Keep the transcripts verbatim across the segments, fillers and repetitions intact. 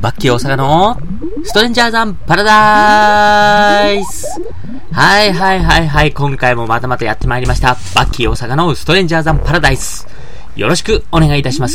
バッキー大阪のストレンジャーザンパラダイス。はいはいはいはい、今回もまたまたやってまいりました。バッキー大阪のストレンジャーザンパラダイス。よろしくお願いいたします。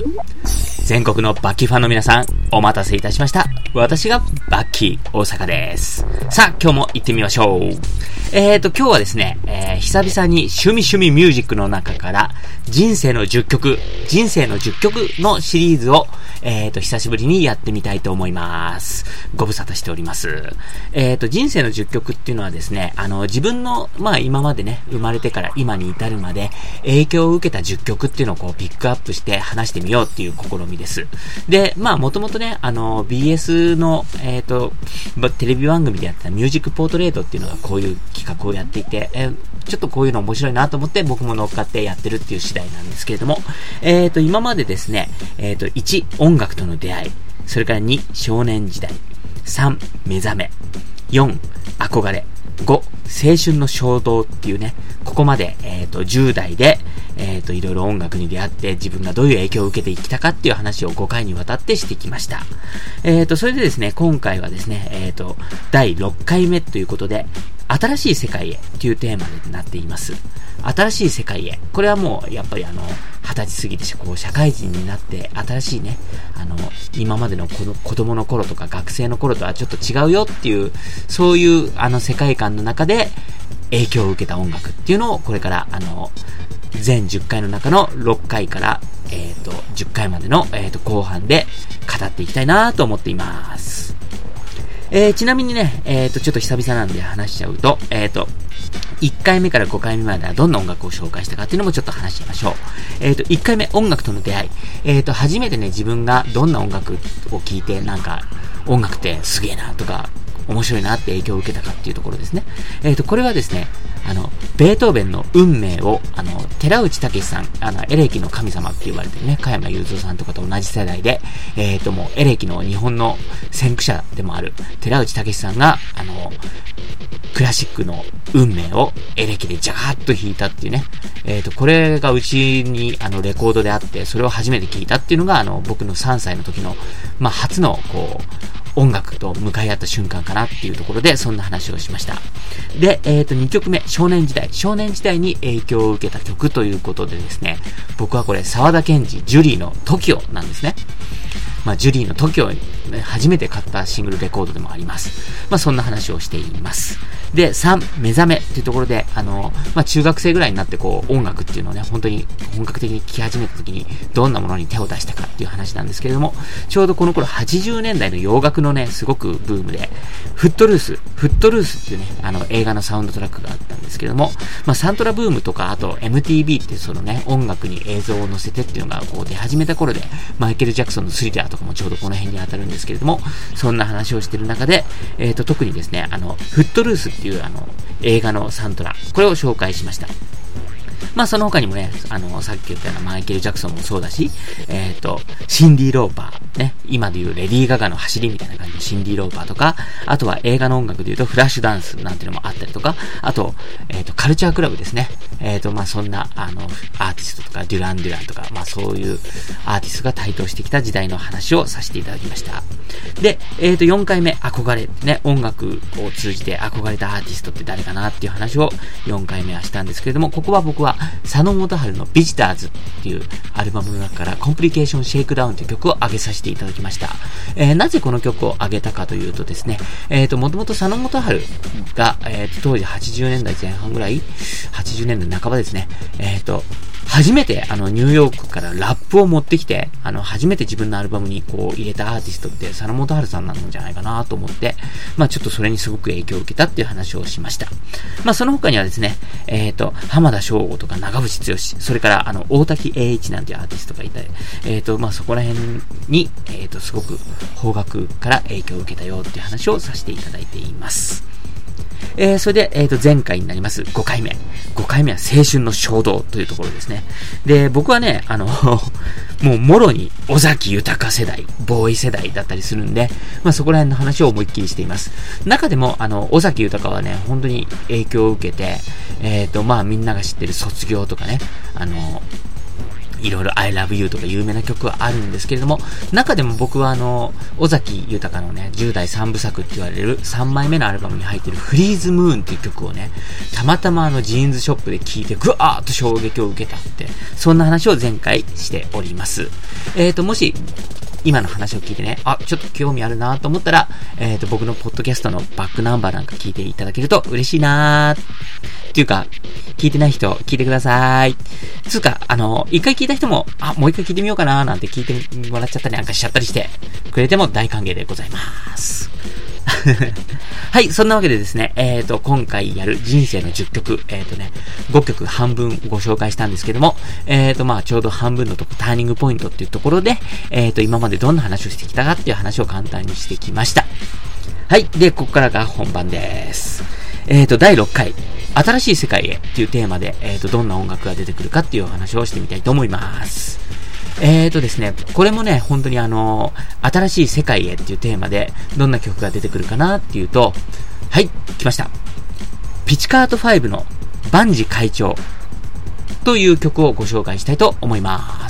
全国のバッキーファンの皆さん、お待たせいたしました。私がバッキー大阪です。さあ、今日も行ってみましょう。えーと、今日はですね、えー、久々に趣味趣味ミュージックの中から人生のじゅっきょく、人生のじゅっきょくのシリーズをえーと、久しぶりにやってみたいと思います。ご無沙汰しております。えーと、人生のじゅっきょくっていうのはですね、あの、自分の、まあ今までね、生まれてから今に至るまで影響を受けたじゅっきょくっていうのをこうピックアップして話してみようっていう試みです。で、まあもともとね、あの、ビーエス の、えーと、テレビ番組でやったミュージックポートレートっていうのがこういう企画をやっていて、えーちょっとこういうの面白いなと思って僕も乗っかってやってるっていう次第なんですけれども、えーと、今までですね、えーと、いち、音楽との出会い、それからに、少年時代、さん、目覚め、よん、憧れ、ご、青春の衝動っていうね、ここまで、えーと、じゅう代で、えーと、いろいろ音楽に出会って自分がどういう影響を受けてきたかっていう話をごかいにわたってしてきました。えーと、それでですね、今回はですね、えーと、だいろっかいめということで、新しい世界へというテーマになっています。新しい世界へ。これはもう、やっぱりあの、二十歳過ぎて、こう、社会人になって、新しいね、あの、今までの子の子供の頃とか学生の頃とはちょっと違うよっていう、そういう、あの、世界観の中で、影響を受けた音楽っていうのを、これから、あの、全じゅっかいの中のろっかいから、えっと、じゅっかいまでの、えっと、後半で語っていきたいなと思っています。えー、ちなみにね、えっと、ちょっと久々なんで話しちゃうと、えっと、いっかいめからごかいめまではどんな音楽を紹介したかっていうのもちょっと話してみましょう。えっと、いっかいめ、音楽との出会い。えっと、初めてね、自分がどんな音楽を聴いて、なんか、音楽ってすげえなとか、面白いなって影響を受けたかっていうところですね。えっと、これはですね、あの、ベートーベンの運命を、あの、寺内武さん、あの、エレキの神様って言われてるね、加山雄三さんとかと同じ世代で、えっと、もう、エレキの日本の先駆者でもある、寺内武さんが、あの、クラシックの運命をエレキでジャーッと弾いたっていうね。えっと、これがうちに、あの、レコードであって、それを初めて聴いたっていうのが、あの、僕のさんさいの時の、まあ、初の、こう、音楽と向かい合った瞬間かなっていうところで、そんな話をしました。で、えっと、にきょくめ、少年時代。少年時代に影響を受けた曲ということでですね、僕はこれ、沢田研二、ジュリーの トキオ なんですね。まあ、ジュリーの トキオ、初めて買ったシングルレコードでもあります。まあ、そんな話をしています。で、さん、目覚めっていうところで、あの、まあ、中学生ぐらいになってこう、音楽っていうのをね、本当に本格的に聴き始めた時に、どんなものに手を出したかっていう話なんですけれども、ちょうどこの頃はちじゅうねんだいの洋楽のね、すごくブームで、フットルース、フットルースっていうね、あの、映画のサウンドトラックがあったんですけれども、まあ、サントラブームとか、あと エムティービー っていうそのね、音楽に映像を載せてっていうのがこう出始めた頃で、マイケル・ジャクソンのスリラーとかもちょうどこの辺に当たるんですけれども、そんな話をしてる中で、えっと、特にですね、あの、フットルースっていうあの、映画のサントラ、これを紹介しました。まあその他にもね、あの、さっき言ったようなマイケル・ジャクソンもそうだし、えっと、シンディ・ローパー、ね、今でいうレディー・ガガの走りみたいな感じのシンディ・ローパーとか、あとは映画の音楽で言うとフラッシュダンスなんていうのもあったりとか、あと、えっと、カルチャークラブですね。えっと、まあそんな、あの、アーティストとか、デュラン・デュランとか、まあそういうアーティストが台頭してきた時代の話をさせていただきました。で、えっと、よんかいめ、憧れ、ね、音楽を通じて憧れたアーティストって誰かなっていう話をよんかいめはしたんですけれども、ここは僕は佐野元春のビジターズっていうアルバムの中からコンプリケーションシェイクダウンという曲を上げさせていただきました。えー、なぜこの曲を上げたかというとですね、えっと、もともと佐野元春が、えー、と当時はちじゅうねんだいぜん半ぐらい、はちじゅうねんだいなかばですね、えっと、初めてあのニューヨークからラップを持ってきて、あの初めて自分のアルバムにこう入れたアーティストって佐野元春さんなんじゃないかなと思って、まあちょっとそれにすごく影響を受けたっていう話をしました。まあその他にはですね、えっと、浜田省吾とか長渕剛、それからあの大滝栄一なんていうアーティストがいたり、えっと、まあそこら辺に、えっと、すごく邦楽から影響を受けたよっていう話をさせていただいています。えー、それで、えっと、前回になります。ごかいめ。ごかいめは青春の衝動というところですね。で、僕はね、あの、もうもろに尾崎豊世代、ボーイ世代だったりするんで、まあそこら辺の話を思いっきりしています。中でも、あの、尾崎豊はね、本当に影響を受けて、えっと、まあみんなが知ってる卒業とかね、あの、 いろいろ I love you とか有名な曲はあるんですけれども、中でも僕はあの、尾崎豊のね、じゅう代三部作って言われるさんまいめのアルバムに入ってるフリーズムーンっていう曲をね、たまたまあのジーンズショップで聴いてぐわーっと衝撃を受けたって、そんな話を前回しております。えーと、もし、今の話を聞いてね、あ、ちょっと興味あるなと思ったら、えっと、僕のポッドキャストのバックナンバーなんか聞いていただけると嬉しいなーっていうか、聞いてない人、聞いてください。つうか、あの、一回聞いた人も、あ、もう一回聞いてみようかなーなんて聞いてもらっちゃったりなんかしちゃったりしてくれても大歓迎でございます。はい、そんなわけでですね、えっと、今回やる人生のじゅっきょく、えっとね、ごきょく半分ご紹介したんですけども、えっと、まあ、ちょうど半分のとこ、ターニングポイントっていうところで、えっと、今までどんな話をしてきたかっていう話を簡単にしてきました。はい、で、ここからが本番です。えっと、だいろっかい、新しい世界へっていうテーマで、えっと、どんな音楽が出てくるかっていうお話をしてみたいと思います。えーとですね、これもね、本当にあの、新しい世界へっていうテーマで、どんな曲が出てくるかなっていうと、はい、来ました。ピチカートファイブの万事会長という曲をご紹介したいと思います。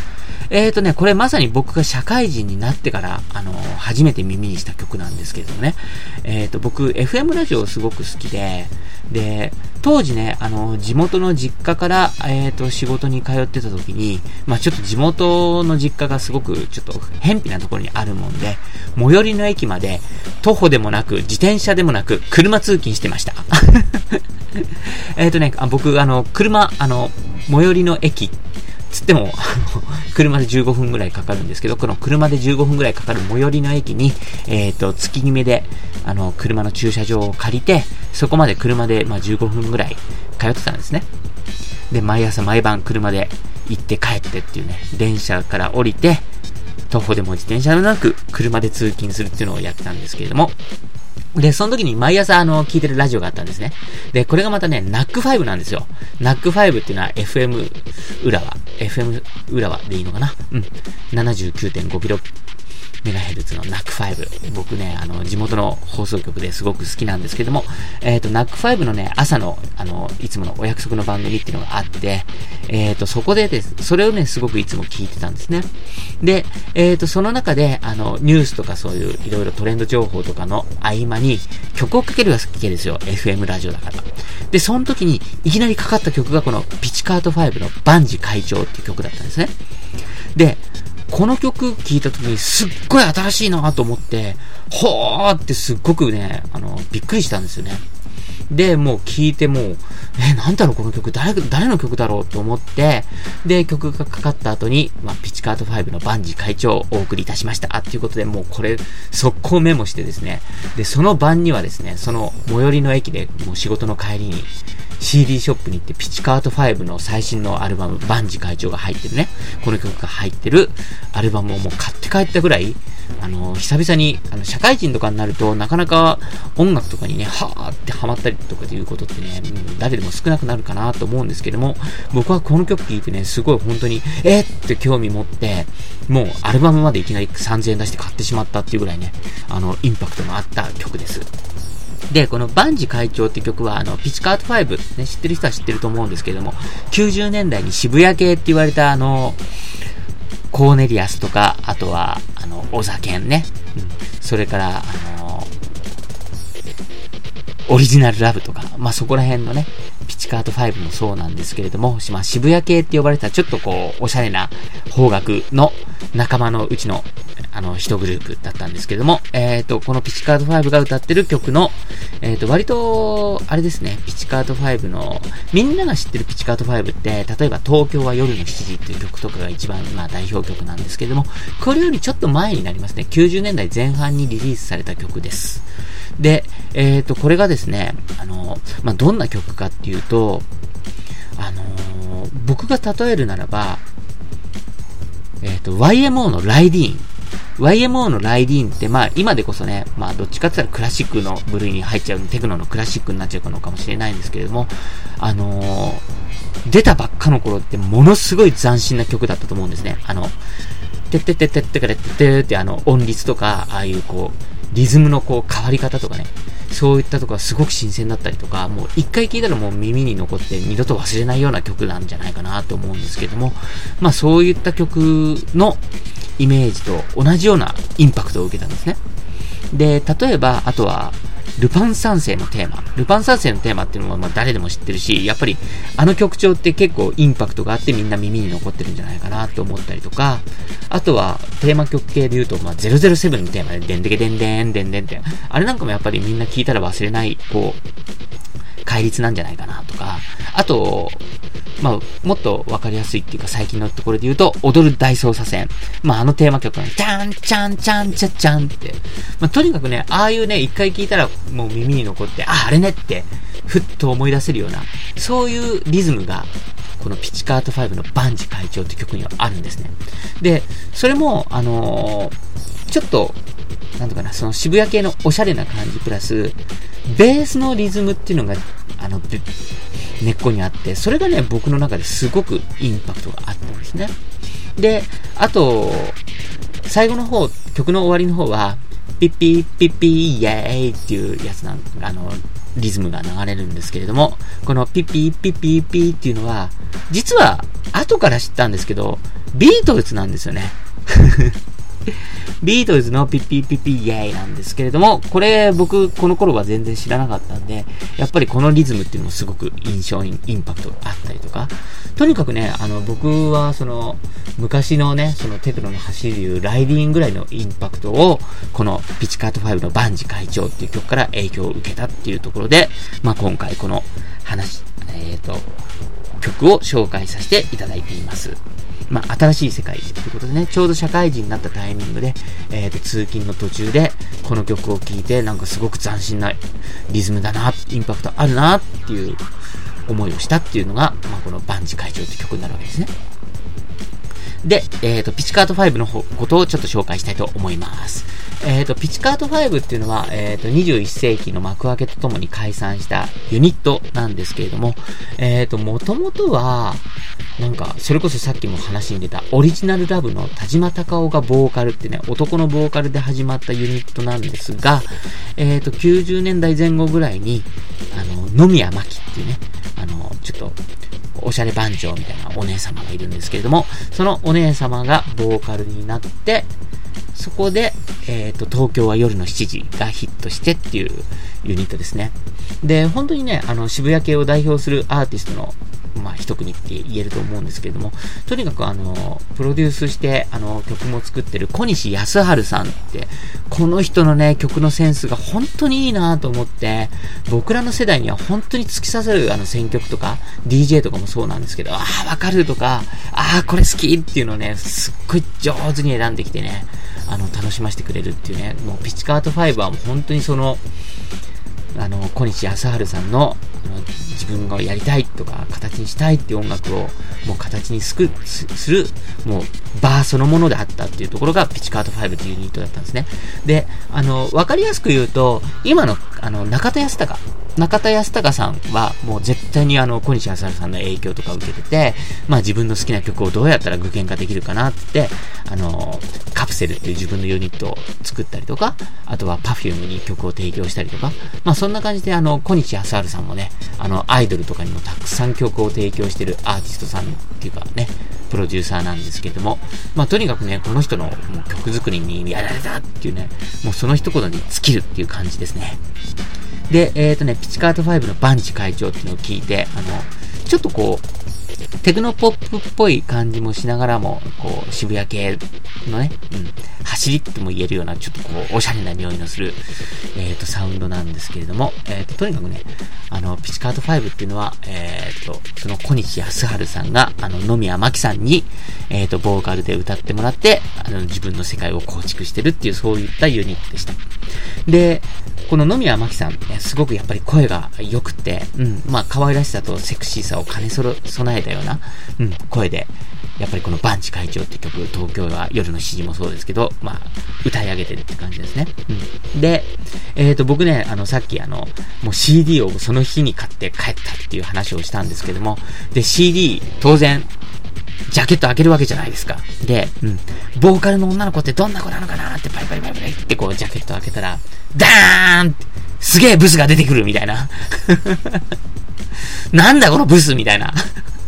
えーとね、これまさに僕が社会人になってから、あの、初めて耳にした曲なんですけれどもね。えーと、僕、エフエム ラジオすごく好きで、で、当時ね、あの、地元の実家から、えーと、仕事に通ってた時に、まあちょっと地元の実家がすごく、ちょっと、偏僻なところにあるもんで、最寄りの駅まで、徒歩でもなく、自転車でもなく、車通勤してました。えーとね、あ僕、あの、車、あの、最寄りの駅、つっても、車でじゅうごふんぐらいかかるんですけど、この車でじゅうごふんぐらいかかる最寄りの駅に、えっと、月決めで、あの、車の駐車場を借りて、そこまで車で、まあ、じゅうごふんぐらい通ってたんですね。で、毎朝毎晩車で行って帰ってっていうね、電車から降りて、徒歩でも自転車でもなく、車で通勤するっていうのをやってたんですけれども、で、その時に毎朝あの、聞いてるラジオがあったんですね。で、これがまたね、ナックファイブ なんですよ。ナックファイブ っていうのは エフエム 浦和。エフエム 浦和でいいのかな？うん。ななじゅうきゅうてんごキロメガヘルツ の ナックファイブ。僕ね、あの、地元の放送局ですごく好きなんですけども、えっと、ナックファイブ のね、朝の、あの、いつものお約束の番組っていうのがあって、えっと、そこでです、それをね、すごくいつも聞いてたんですね。で、えっと、その中で、あの、ニュースとかそういういろいろトレンド情報とかの合間に曲をかけるわけですよ。エフエム ラジオだから。で、その時にいきなりかかった曲がこのピチカートファイブの万事会長っていう曲だったんですね。で、この曲聴いた時にすっごい新しいなと思って、ほーってすっごくね、あの、びっくりしたんですよね。で、もう聴いてもう、え、なんだろうこの曲、誰、誰の曲だろうと思って、で、曲がかかった後に、まあ、ピチカートファイブの万事会長をお送りいたしました。っていうことで、もうこれ、速攻メモしてですね、で、その晩にはですね、その最寄りの駅で、もう仕事の帰りに、シーディー ショップに行ってピチカートファイブの最新のアルバム、万事会長が入ってるね、この曲が入ってるアルバムをもう買って帰ったぐらい、あの、久々に、あの、社会人とかになると、なかなか音楽とかにね、はーってハマったりとかということってね、誰でも少なくなるかなと思うんですけども、僕はこの曲聴いてね、すごい本当に、えーって興味持って、もうアルバムまでいきなりさんぜんえん出して買ってしまったっていうぐらいね、あの、インパクトのあった曲です。で、この万事会長って曲は、あの、ピチカートファイブ、ね、知ってる人は知ってると思うんですけども、きゅうじゅうねんだいに渋谷系って言われた、あの、コーネリアスとか、あとは、あの、オザケンね、うん、それから、あの、オリジナルラブとか、まあ、そこら辺のね、ピチカートファイブもそうなんですけれども、まあ、渋谷系って呼ばれたちょっとこう、おしゃれな邦楽の仲間のうちの、あの、一グループだったんですけれども、えっと、このピチカートファイブが歌ってる曲の、えっと、割と、あれですね、ピチカートファイブの、みんなが知ってるピチカートファイブって、例えば東京は夜のしちじっていう曲とかが一番、まあ、代表曲なんですけれども、これよりちょっと前になりますね、きゅうじゅうねんだいぜん半にリリースされた曲です。で、えっと、これがですね、あの、まあ、どんな曲かっていうと、あのー、僕が例えるならば、えっと、ワイエムオー のライディーン。ワイエムオー のライディーンって、まあ、今でこそね、まあ、どっちかって言ったらクラシックの部類に入っちゃう、テクノのクラシックになっちゃうのかもしれないんですけれども、あのー、出たばっかの頃ってものすごい斬新な曲だったと思うんですね。あの、てってってってってってってってあの音律とか、ああいうこう、リズムのこう変わり方とかね、 そういったところはすごく新鮮だったりとか、もう一回聴いたらもう耳に残って二度と忘れないような曲なんじゃないかなと思うんですけども、まあそういった曲のイメージと同じようなインパクトを受けたんですね。で、例えば、あとは、ルパン三世のテーマ。ルパン三世のテーマっていうのはまあ誰でも知ってるし、やっぱりあの曲調って結構インパクトがあってみんな耳に残ってるんじゃないかなと思ったりとか、あとはテーマ曲系で言うと、まあゼロゼロセブンのテーマでデンデケデンデンデンデンって、あれなんかもやっぱりみんな聞いたら忘れない、こう、戒律なんじゃないかなとか、あと、まあ、もっとわかりやすいっていうか最近のところで言うと、踊る大捜査線。まあ、あのテーマ曲の、チャンチャンチャンチャチャンって。まあ、とにかくね、ああいうね、一回聞いたらもう耳に残って、あ、あれねって、ふっと思い出せるような、そういうリズムが、このピチカートファイブのバンジ会長って曲にはあるんですね。で、それも、あのー、ちょっと、なんとかな、その渋谷系のおしゃれな感じプラス、ベースのリズムっていうのが、あの、根っこにあって、それがね、僕の中ですごくインパクトがあったんですね。で、あと、最後の方、曲の終わりの方は、ピッピッピッピーイエーイっていうやつなん、あの、リズムが流れるんですけれども、このピッピッピッピッピーっていうのは、実は、後から知ったんですけど、ビートルズなんですよね。ビートルズのピッピーピッピーイエーイなんですけれども、これ僕この頃は全然知らなかったんで、やっぱりこのリズムっていうのもすごく印象にインパクトがあったりとか、とにかくね、あの僕はその昔のね、そのテクノの走りでいうライディーンぐらいのインパクトをこのピチカートファイブのバンジ会長っていう曲から影響を受けたっていうところで、まあ今回この話、えっと、曲を紹介させていただいています。まあ、新しい世界ということでね、ちょうど社会人になったタイミングで、えーと、通勤の途中で、この曲を聴いて、なんかすごく斬新なリズムだな、インパクトあるな、っていう思いをしたっていうのが、まあ、このバンジ会長という曲になるわけですね。で、えーと、ピチカートファイブのことをちょっと紹介したいと思います。えーと、ピチカートファイブっていうのは、えーと、にじゅういっ世紀の幕開けとともに解散したユニットなんですけれども、えーと、もともとは、なんか、それこそさっきも話に出た、オリジナルラブの田島隆夫がボーカルってね、男のボーカルで始まったユニットなんですが、えーと、きゅうじゅうねんだいぜん後ぐらいに、あの、野宮真紀っていうね、あの、ちょっと、おしゃれ番長みたいなお姉様がいるんですけれども、そのお姉様がボーカルになって、そこで、えっと、東京は夜のしちじがヒットしてっていうユニットですね。で、本当にね、あの、渋谷系を代表するアーティストの、まあ、一組って言えると思うんですけれども、とにかくあの、プロデュースして、あの、曲も作ってる小西康晴さんって、この人のね、曲のセンスが本当にいいなと思って、僕らの世代には本当に突き刺さるあの選曲とか、ディージェー とかもそうなんですけど、ああ、わかるとか、ああ、これ好きっていうのをね、すっごい上手に選んできてね、あの、楽しませてくれるっていうね、もうピチカートファイブはもう本当にその、あの、小西康晴さんの、あの自分がやりたいとか、形にしたいっていう音楽を、もう形にすく、す、する、もう、バーそのものであったっていうところが、ピチカートファイブっていうユニットだったんですね。で、あの、わかりやすく言うと、今の、あの、中田康隆、中田康隆さんは、もう絶対にあの、小西康晴さんの影響とかを受けてて、まあ自分の好きな曲をどうやったら具現化できるかなって、あの、カプセルっていう自分のユニットを作ったりとか、あとは Perfume に曲を提供したりとか、まあそんな感じであの、小西康晴さんもね、あの、アイドルとかにもたくさん曲を提供してるアーティストさんっていうかね、プロデューサーなんですけれども、まあとにかくね、この人のもう曲作りにやられたっていうね、もうその一言に尽きるっていう感じですね。で、えっとね、ピチカートファイブのバンジ会長っていうのを聞いて、あの、ちょっとこう、テクノポップっぽい感じもしながらも、こう、渋谷系のね、うん、走りっても言えるような、ちょっとこう、おしゃれな匂いのする、えっと、サウンドなんですけれども、えっと、とにかくね、あの、ピチカートファイブっていうのは、えっと、その小西康晴さんが、あの、野宮真紀さんに、えっと、ボーカルで歌ってもらって、あの、自分の世界を構築してるっていう、そういったユニットでした。で、この野宮真紀さん、すごくやっぱり声が良くて、うん、まあ可愛らしさとセクシーさを兼ね備えたような、うん、声で、やっぱりこのバンチ会長って曲、東京は夜のしちじもそうですけど、まあ、歌い上げてるって感じですね。うん、で、えっと、僕ね、あの、さっきあの、もう シーディー をその日に買って帰ったっていう話をしたんですけども、で、シーディー、当然、ジャケット開けるわけじゃないですか。で、うん。ボーカルの女の子ってどんな子なのかなってパリパリパリパリってこうジャケット開けたら、ダーンってすげえブスが出てくるみたいな。なんだこのブスみたいな。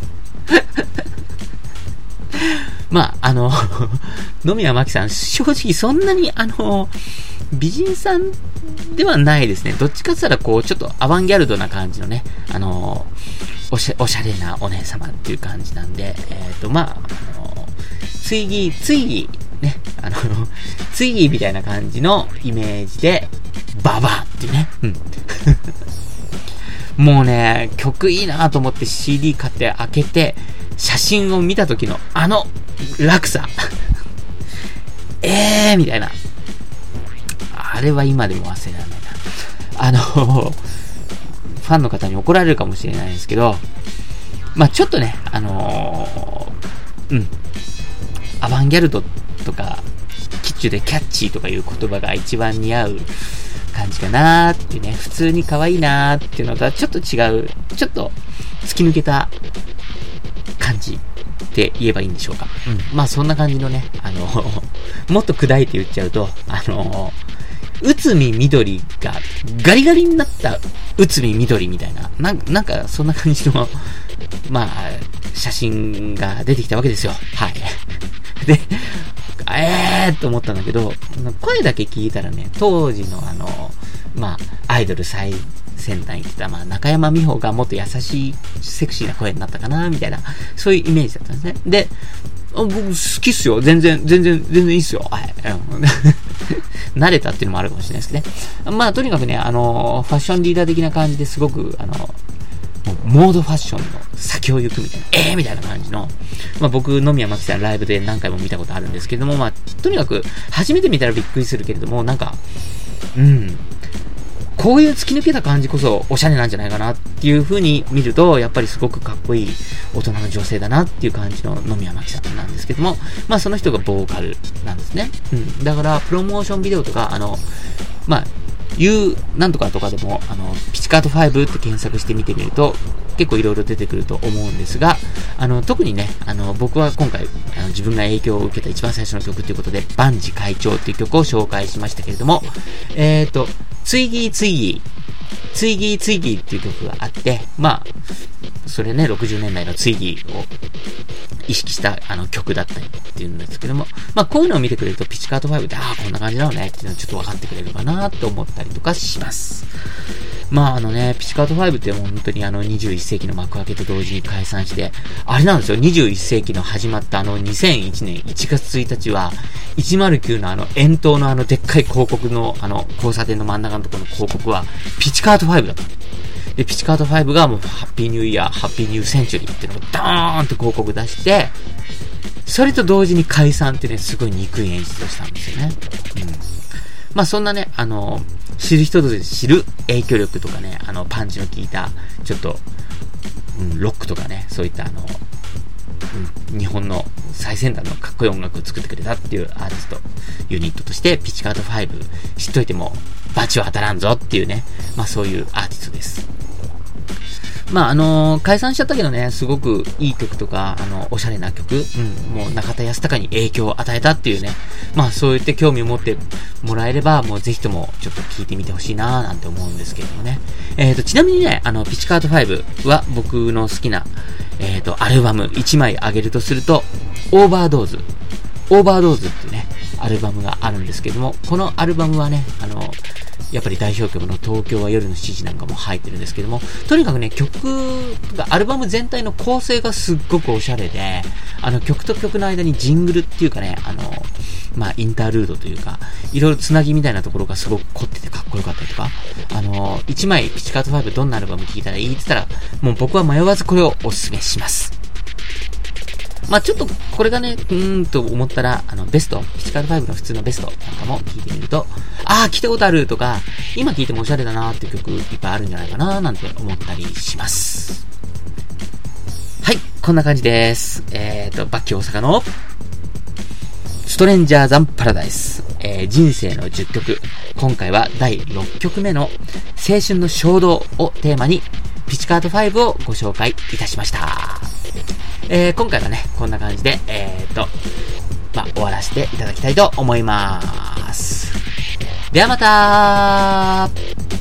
まあ、あの、野宮真紀さん、正直そんなに、あの、美人さんではないですね。どっちかって言ったら、こう、ちょっとアバンギャルドな感じのね、あの、おしゃ、おしゃれなお姉様っていう感じなんで、えっと、まあ、あの、ツイギー、ツイギー、ね、あの、ツイギーみたいな感じのイメージで、ババアっていうね。うん。もうね、曲いいなと思って シーディー 買って開けて、写真を見た時のあの落差。えーみたいな。あれは今でも忘れられないな。あの、ファンの方に怒られるかもしれないんですけど、まあちょっとね、あのー、うん。アバンギャルドとか、キッチュでキャッチーとかいう言葉が一番似合う感じかなーってね、普通に可愛いなーっていうのとはちょっと違う、ちょっと突き抜けた感じって言えばいいんでしょうか。うん。まあそんな感じのね、あの、もっと砕いて言っちゃうと、あの、内海緑がガリガリになった内海緑みたいな、なんなんかそんな感じの、まあ、写真が出てきたわけですよ。はい。で、えーっと思ったんだけど、声だけ聞いたらね、当時のあの、まあ、アイドル最先端に来た、まあ、中山美穂がもっと優しい、セクシーな声になったかな、みたいな、そういうイメージだったんですね。で、僕好きっすよ。全然、全然、全然いいっすよ。はい。慣れたっていうのもあるかもしれないですけどね。まあ、とにかくね、あの、ファッションリーダー的な感じですごく、あの、モードファッションの先を行くみたいな、えーみたいな感じの、まあ僕、野宮真紀さんライブで何回も見たことあるんですけれども、まあ、とにかく、初めて見たらびっくりするけれども、なんか、うん、こういう突き抜けた感じこそおしゃれなんじゃないかなっていう風に見ると、やっぱりすごくかっこいい大人の女性だなっていう感じの野宮真紀さんなんですけども、まあその人がボーカルなんですね。うん。だから、プロモーションビデオとか、あの、まあ、いうなんとかとかでも、あの、ピチカートファイブって検索してみてみると、結構いろいろ出てくると思うんですが、あの、特にね、あの、僕は今回、あの自分が影響を受けた一番最初の曲ということで、万事会長っていう曲を紹介しましたけれども、えーと、ツイギーツイギー、ツイギーツイギーっていう曲があって、まあ、それね、ろくじゅうねんだいのツイギーを意識したあの曲だったりっていうんですけども、まあこういうのを見てくれるとピチカートファイブで、ああ、こんな感じなのねっていうのをちょっと分かってくれるかなと思ったりとかします。まああのね、ピチカートファイブってもう本当にあのにじゅういっ世紀の幕開けと同時に解散して、あれなんですよ、にじゅういっ世紀の始まったあのにせんいちねんいちがつついたちは、いちまるきゅうのあの円筒のあのでっかい広告のあの交差点の真ん中のところの広告はピチカートファイブだった。で、ピチカートファイブがもうハッピーニューイヤー、ハッピーニューセンチュリーっていうのをドーンと広告出して、それと同時に解散ってね、すごい憎い演出をしたんですよね。うん。まあそんなね、あの、知る人ぞ知る影響力とかね、あの、パンチの効いた、ちょっと、うん、ロックとかね、そういったあの、うん、日本の最先端のかっこいい音楽を作ってくれたっていうアーティスト、ユニットとして、ピチカートファイブ知っといても、バチは当たらんぞっていうね、まあそういうアーティストです。まああのー、解散しちゃったけどね、すごくいい曲とか、あの、おしゃれな曲、うん、もう中田康隆に影響を与えたっていうね、まあそういって興味を持ってもらえれば、もうぜひともちょっと聴いてみてほしいなーなんて思うんですけれどもね。えーと、ちなみにね、あの、ピチカートファイブは僕の好きな、えーと、アルバムいちまいあげるとすると、オーバードーズ、オーバードーズっていうね、アルバムがあるんですけれども、このアルバムはね、あの、やっぱり代表曲の東京は夜のしちじなんかも入ってるんですけども、とにかくね、曲とかアルバム全体の構成がすっごくおしゃれで、あの曲と曲の間にジングルっていうかね、あの、まあ、インタールードというか、いろいろつなぎみたいなところがすごく凝っててかっこよかったりとか、あの、いちまいピチカートファイブどんなアルバム聴いたらいいって言ったら、もう僕は迷わずこれをおすすめします。まあちょっとこれがね、うーんと思ったら、あの、ベスト、ピチカートファイブの普通のベストなんかも聞いてみると、ああ、聞いたことあるとか、今聞いてもおしゃれだなーって曲いっぱいあるんじゃないかなーなんて思ったりします。はい、こんな感じです。えーと、バッキー大阪のストレンジャーザンパラダイス、えー、人生のじゅっきょく、今回はだいろっきょくめの青春の衝動をテーマに、ピチカートファイブをご紹介いたしました。えー、今回はね、こんな感じで、えーと、まあ、終わらせていただきたいと思います。ではまたー。